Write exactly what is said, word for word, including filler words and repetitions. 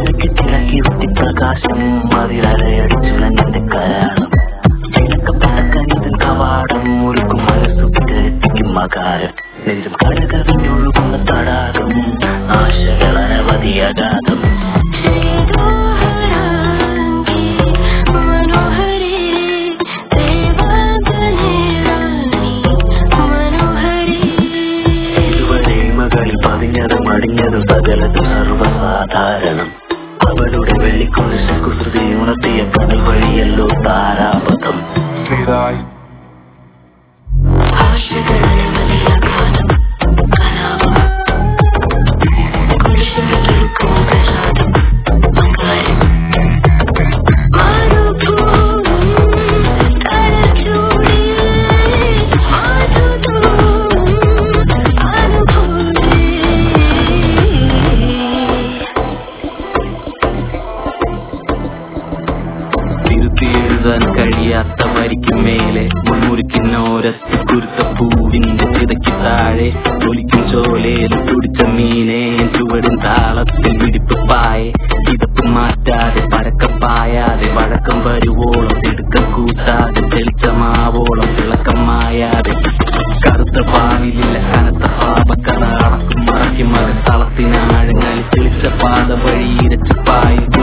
തലയ്ക്ക് ചിറക്കി കുത്തി പ്രകാശം അതിലരയടിച്ചുലഞ്ഞെന്റെ കരാളം വിലക്കപ്പെട്ട കനിതൻ കവാടം ഒരുക്കും മനസ്സുത്തിക്കെത്തിക്കും മകാരം നെഞ്ചും കരകവിഞ്ഞൊഴുകുന്ന തടാകം ആശകൾ അനവധിയഗാധം പതിഞ്ഞതും അടിഞ്ഞതും സകലതും സർവസാധാരണം അവളുടെ വെള്ളിക്കുരിശ് കുസൃതി ഉണർത്തിയ കടൽ വഴിയല്ലോ താരാപഥം എഴുതാൻ കഴിയാത്ത വരിക്കും മേലെ മുൻമുറിക്കുന്നോരത്ത് കുരുത്ത പൂവിന്റെ ചിതയ്ക്ക് താഴെ ഒലിക്കും ചോലയില് തുടിച്ച മീനെ ചുവടും താളത്തിൽ വിടിപ്പ് പായെ ഇതപ്പ് മാറ്റാതെ പരക്കം പായാതെ വഴക്കം വരുവോളം തിടുക്കം കൂട്ടാതെ തെളിച്ചമാവോളം തിളക്കം മായാതെ കറുത്ത പാലിലില്ല കനത്ത പാപക്കഥ അടക്കും മറയ്ക്കും മകത്തളത്തിനാഴങ്ങളിൽ തെളിച്ച പാത വഴി ഇരച്ചു പായും